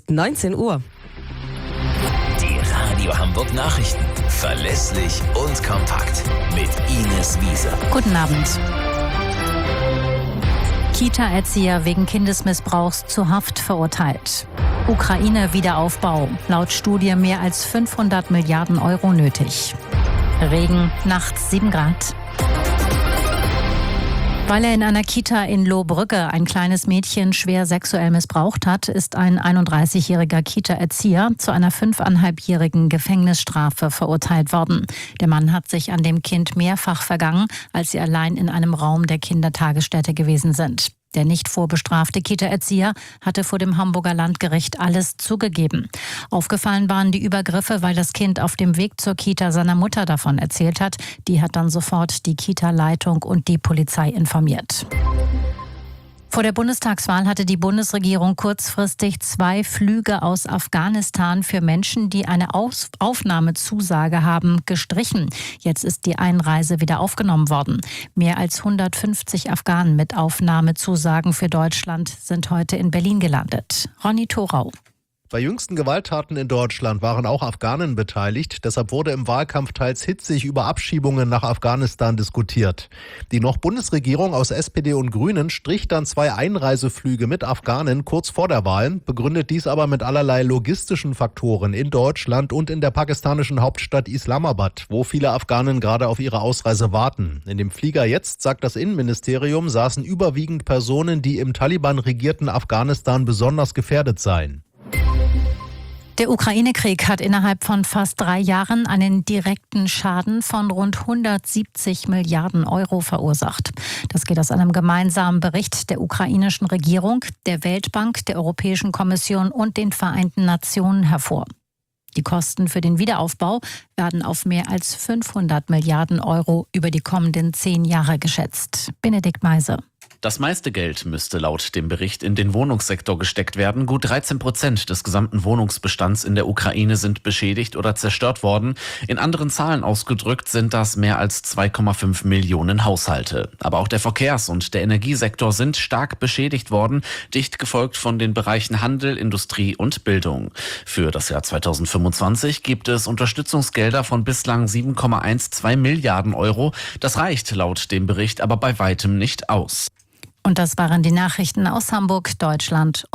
ist 19 Uhr. Die Radio Hamburg Nachrichten. Verlässlich und kompakt. Mit Ines Wiese. Guten Abend. Kita-Erzieher wegen Kindesmissbrauchs zu Haft verurteilt. Ukraine-Wiederaufbau. Laut Studie mehr als 500 Milliarden Euro nötig. Regen, nachts 7 Grad. Weil er in einer Kita in Lohbrügge ein kleines Mädchen schwer sexuell missbraucht hat, ist ein 31-jähriger Kita-Erzieher zu einer 5,5-jährigen Gefängnisstrafe verurteilt worden. Der Mann hat sich an dem Kind mehrfach vergangen, als sie allein in einem Raum der Kindertagesstätte gewesen sind. Der nicht vorbestrafte Kita-Erzieher hatte vor dem Hamburger Landgericht alles zugegeben. Aufgefallen waren die Übergriffe, weil das Kind auf dem Weg zur Kita seiner Mutter davon erzählt hat. Die hat dann sofort die Kita-Leitung und die Polizei informiert. Vor der Bundestagswahl hatte die Bundesregierung kurzfristig 2 Flüge aus Afghanistan für Menschen, die eine Aufnahmezusage haben, gestrichen. Jetzt ist die Einreise wieder aufgenommen worden. Mehr als 150 Afghanen mit Aufnahmezusagen für Deutschland sind heute in Berlin gelandet. Ronny Thorau. Bei jüngsten Gewalttaten in Deutschland waren auch Afghanen beteiligt. Deshalb wurde im Wahlkampf teils hitzig über Abschiebungen nach Afghanistan diskutiert. Die noch Bundesregierung aus SPD und Grünen strich dann 2 Einreiseflüge mit Afghanen kurz vor der Wahl, begründet dies aber mit allerlei logistischen Faktoren in Deutschland und in der pakistanischen Hauptstadt Islamabad, wo viele Afghanen gerade auf ihre Ausreise warten. In dem Flieger jetzt, sagt das Innenministerium, saßen überwiegend Personen, die im Taliban-regierten Afghanistan besonders gefährdet seien. Der Ukraine-Krieg hat innerhalb von fast 3 Jahren einen direkten Schaden von rund 170 Milliarden Euro verursacht. Das geht aus einem gemeinsamen Bericht der ukrainischen Regierung, der Weltbank, der Europäischen Kommission und den Vereinten Nationen hervor. Die Kosten für den Wiederaufbau werden auf mehr als 500 Milliarden Euro über die kommenden 10 Jahre geschätzt. Benedikt Meise. Das meiste Geld müsste laut dem Bericht in den Wohnungssektor gesteckt werden. Gut 13% des gesamten Wohnungsbestands in der Ukraine sind beschädigt oder zerstört worden. In anderen Zahlen ausgedrückt sind das mehr als 2,5 Millionen Haushalte. Aber auch der Verkehrs- und der Energiesektor sind stark beschädigt worden, dicht gefolgt von den Bereichen Handel, Industrie und Bildung. Für das Jahr 2025 gibt es Unterstützungsgelder von bislang 7,12 Milliarden Euro. Das reicht laut dem Bericht aber bei weitem nicht aus. Und das waren die Nachrichten aus Hamburg, Deutschland